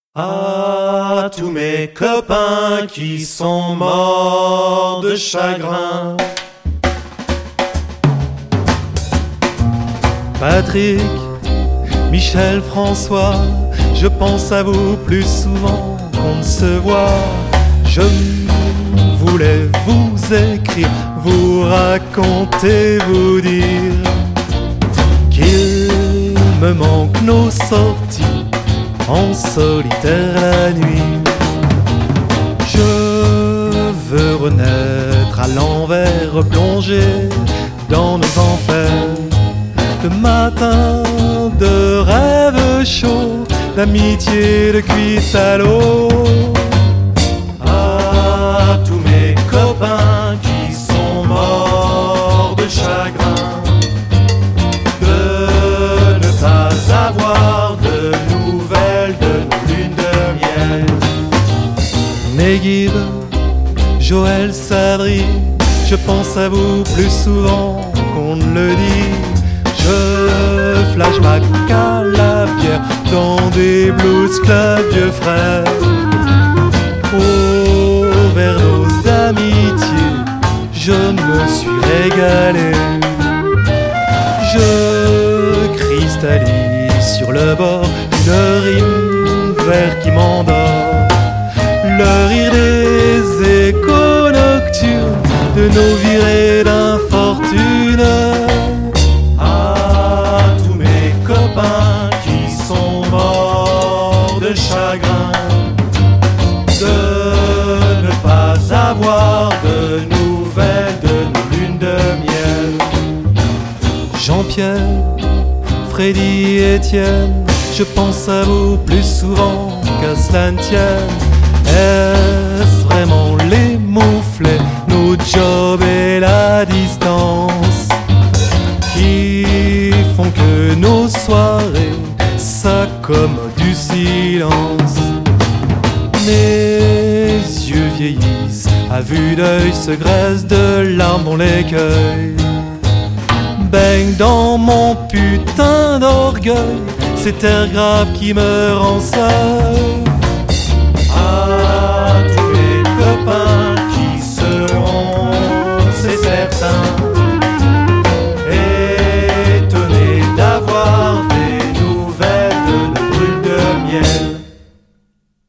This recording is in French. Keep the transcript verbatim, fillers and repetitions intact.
À tous mes copains qui sont morts de chagrin. Patrick, Michel, François, je pense à vous plus souvent qu'on ne se voit. Je voulais vous écrire, vous raconter, vous dire qu'il me manque nos sorties en solitaire la nuit. Je veux renaître à l'envers, replonger dans nos enfers de matin, de rêves chauds, d'amitié, de cuite à l'eau. À tous mes copains qui sont morts de chagrin, de ne pas avoir de nouvelles de nos lunes de miel. Mes guides, Joël, Sabri, je pense à vous plus souvent qu'on ne le dit. Je flash ma calabière dans des blues clubs vieux frères. Au verre d'eau d'amitié, je me suis régalé. Je cristallise sur le bord une rime vert qui m'endort. Le rire des échos nocturnes de nos virées d'infortune. Qui sont morts de chagrin, de ne pas avoir de nouvelles de nos lunes de miel. Jean-Pierre, Freddy, Étienne, je pense à vous plus souvent qu'à cela ne tienne. Est-ce vraiment les mouflets, nos jobs et la distance qui font que nos soirées s'accommodent du silence? Mes yeux vieillissent, à vue d'œil se graissent de larmes dans l'écueil. Baigne dans mon putain d'orgueil, cet air grave qui me rend seul.